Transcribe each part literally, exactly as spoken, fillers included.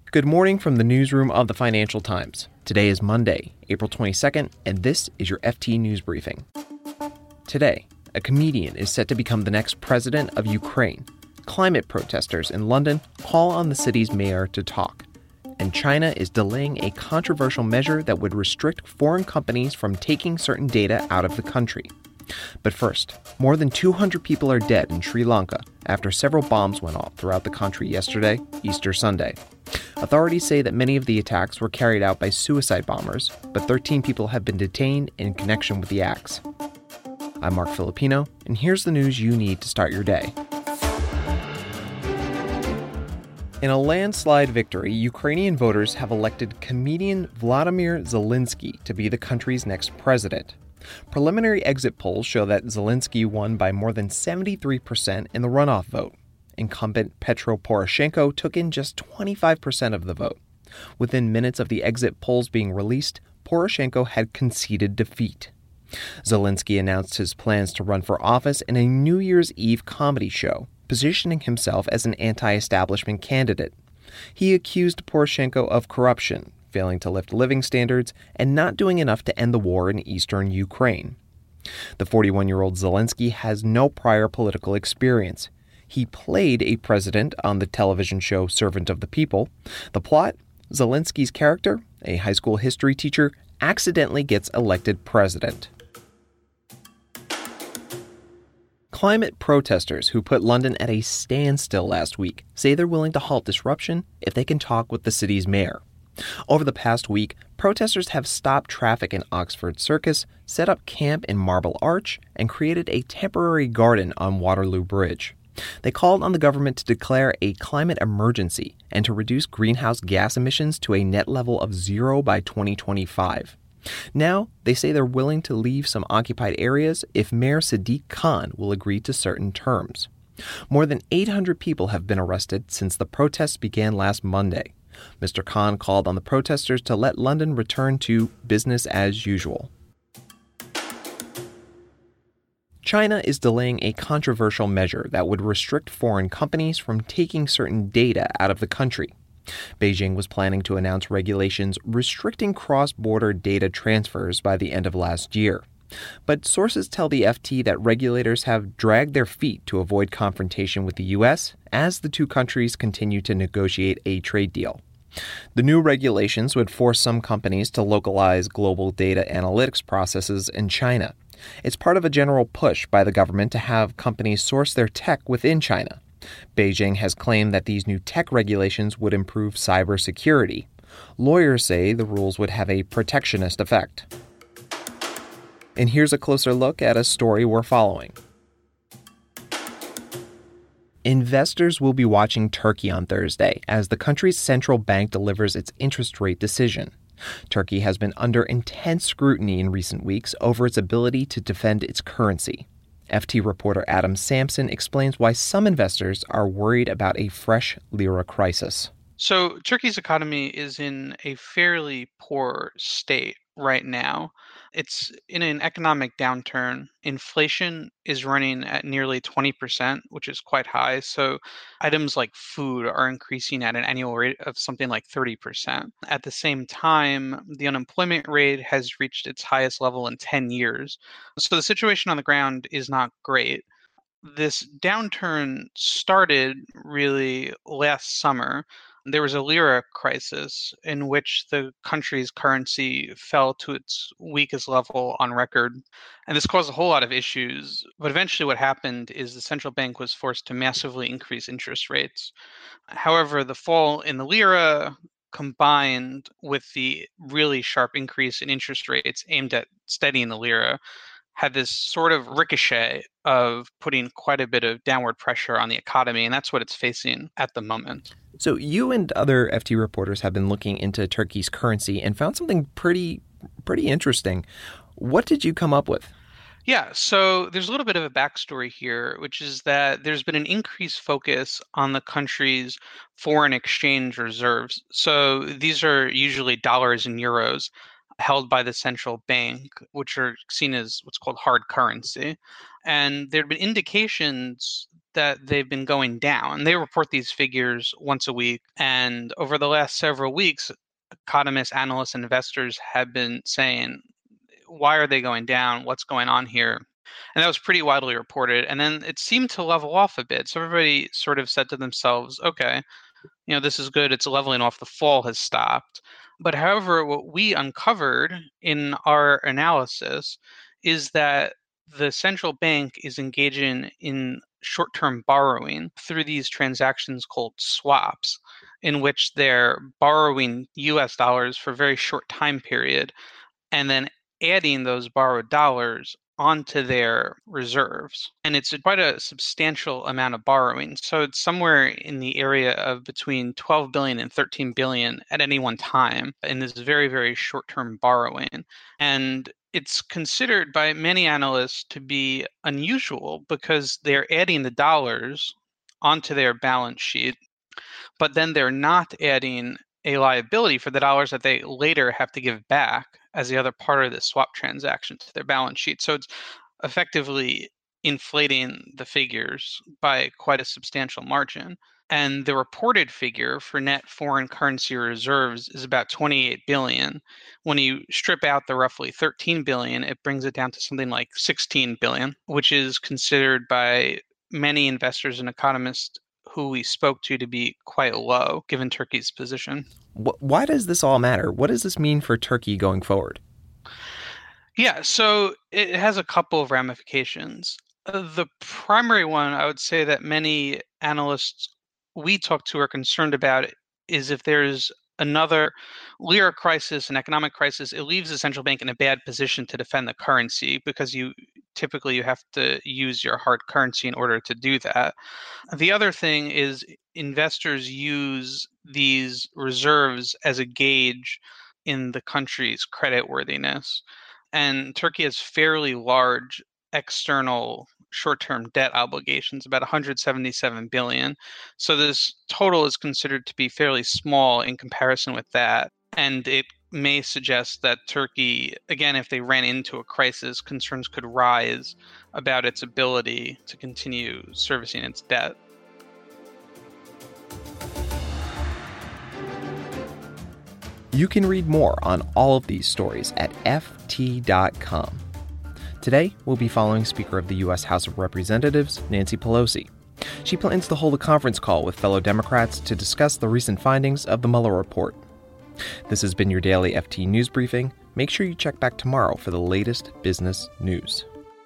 Good morning from the newsroom of the Financial Times. Today is Monday, April twenty-second, and this is your F T News Briefing. Today, a comedian is set to become the next president of Ukraine. Climate protesters in London call on the city's mayor to talk. And China is delaying a controversial measure that would restrict foreign companies from taking certain data out of the country. But first, more than two hundred people are dead in Sri Lanka after several bombs went off throughout the country yesterday, Easter Sunday. Authorities say that many of the attacks were carried out by suicide bombers, but thirteen people have been detained in connection with the acts. I'm Mark Filipino, and here's the news you need to start your day. In a landslide victory, Ukrainian voters have elected comedian Vladimir Zelensky to be the country's next president. Preliminary exit polls show that Zelensky won by more than seventy-three percent in the runoff vote. Incumbent Petro Poroshenko took in just twenty-five percent of the vote. Within minutes of the exit polls being released, Poroshenko had conceded defeat. Zelensky announced his plans to run for office in a New Year's Eve comedy show, positioning himself as an anti-establishment candidate. He accused Poroshenko of corruption, failing to lift living standards, and not doing enough to end the war in eastern Ukraine. The forty-one-year-old Zelensky has no prior political experience. He played a president on the television show Servant of the People. The plot? Zelensky's character, a high school history teacher, accidentally gets elected president. Climate protesters who put London at a standstill last week say they're willing to halt disruption if they can talk with the city's mayor. Over the past week, protesters have stopped traffic in Oxford Circus, set up camp in Marble Arch, and created a temporary garden on Waterloo Bridge. They called on the government to declare a climate emergency and to reduce greenhouse gas emissions to a net level of zero by twenty twenty-five. Now, they say they're willing to leave some occupied areas if Mayor Sadiq Khan will agree to certain terms. More than eight hundred people have been arrested since the protests began last Monday. Mister Khan called on the protesters to let London return to business as usual. China is delaying a controversial measure that would restrict foreign companies from taking certain data out of the country. Beijing was planning to announce regulations restricting cross-border data transfers by the end of last year. But sources tell the F T that regulators have dragged their feet to avoid confrontation with the U S as the two countries continue to negotiate a trade deal. The new regulations would force some companies to localize global data analytics processes in China. It's part of a general push by the government to have companies source their tech within China. Beijing has claimed that these new tech regulations would improve cybersecurity. Lawyers say the rules would have a protectionist effect. And here's a closer look at a story we're following. Investors will be watching Turkey on Thursday as the country's central bank delivers its interest rate decision. Turkey has been under intense scrutiny in recent weeks over its ability to defend its currency. F T reporter Adam Sampson explains why some investors are worried about a fresh lira crisis. So Turkey's economy is in a fairly poor state right now. It's in an economic downturn. Inflation is running at nearly twenty percent, which is quite high. So items like food are increasing at an annual rate of something like thirty percent. At the same time, the unemployment rate has reached its highest level in ten years. So the situation on the ground is not great. This downturn started really last summer. There was a lira crisis in which the country's currency fell to its weakest level on record. And this caused a whole lot of issues. But eventually what happened is the central bank was forced to massively increase interest rates. However, the fall in the lira combined with the really sharp increase in interest rates aimed at steadying the lira had this sort of ricochet of putting quite a bit of downward pressure on the economy, and that's what it's facing at the moment. So you and other F T reporters have been looking into Turkey's currency and found something pretty, pretty interesting. What did you come up with? Yeah, so there's a little bit of a backstory here, which is that there's been an increased focus on the country's foreign exchange reserves. So these are usually dollars and euros held by the central bank, which are seen as what's called hard currency. And there have been indications that they've been going down. They report these figures once a week. And over the last several weeks, economists, analysts, and investors have been saying, why are they going down? What's going on here? And that was pretty widely reported. And then it seemed to level off a bit. So everybody sort of said to themselves, okay, you know, this is good. It's leveling off. The fall has stopped. But however, what we uncovered in our analysis is that the central bank is engaging in short-term borrowing through these transactions called swaps, in which they're borrowing U S dollars for a very short time period and then adding those borrowed dollars onto their reserves. And it's quite a substantial amount of borrowing. So it's somewhere in the area of between twelve billion and thirteen billion at any one time in this very, very short-term borrowing. And it's considered by many analysts to be unusual because they're adding the dollars onto their balance sheet, but then they're not adding a liability for the dollars that they later have to give back as the other part of the swap transaction to their balance sheet. So it's effectively inflating the figures by quite a substantial margin. And the reported figure for net foreign currency reserves is about twenty-eight billion. When you strip out the roughly thirteen billion, it brings it down to something like sixteen billion, which is considered by many investors and economists who we spoke to to be quite low, given Turkey's position. Why does this all matter? What does this mean for Turkey going forward? Yeah, so it has a couple of ramifications. The primary one, I would say that many analysts we talk to are concerned about is if there's another lira crisis, an economic crisis, it leaves the central bank in a bad position to defend the currency because you typically you have to use your hard currency in order to do that. The other thing is investors use these reserves as a gauge in the country's creditworthiness. And Turkey has fairly large external short-term debt obligations, about one hundred seventy-seven billion. So this total is considered to be fairly small in comparison with that. And it may suggest that Turkey, again, if they ran into a crisis, concerns could rise about its ability to continue servicing its debt. You can read more on all of these stories at F T dot com. Today, we'll be following Speaker of the U S House of Representatives, Nancy Pelosi. She plans to hold a conference call with fellow Democrats to discuss the recent findings of the Mueller report. This has been your daily F T News Briefing. Make sure you check back tomorrow for the latest business news.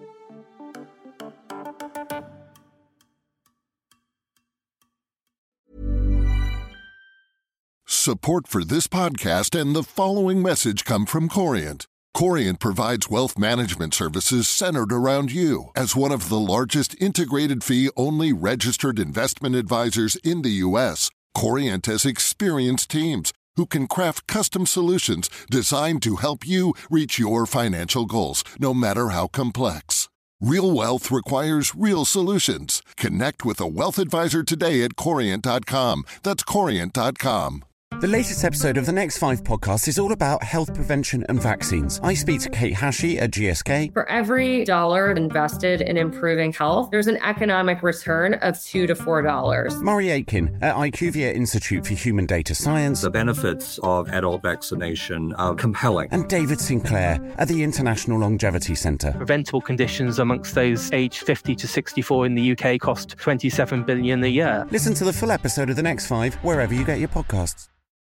Support for this podcast and the following message come from Corient. Corient provides wealth management services centered around you. As one of the largest integrated fee-only registered investment advisors in the U S, Corient has experienced teams who can craft custom solutions designed to help you reach your financial goals, no matter how complex. Real wealth requires real solutions. Connect with a wealth advisor today at Corient dot com. That's Corient dot com. The latest episode of the Next Five podcast is all about health prevention and vaccines. I speak to Kate Hashey at G S K. For every dollar invested in improving health, there's an economic return of two to four dollars. Murray Aitken at IQVIA Institute for Human Data Science. The benefits of adult vaccination are compelling. And David Sinclair at the International Longevity Centre. Preventable conditions amongst those aged fifty to sixty-four in the U K cost twenty-seven billion dollars a year. Listen to the full episode of the Next Five wherever you get your podcasts.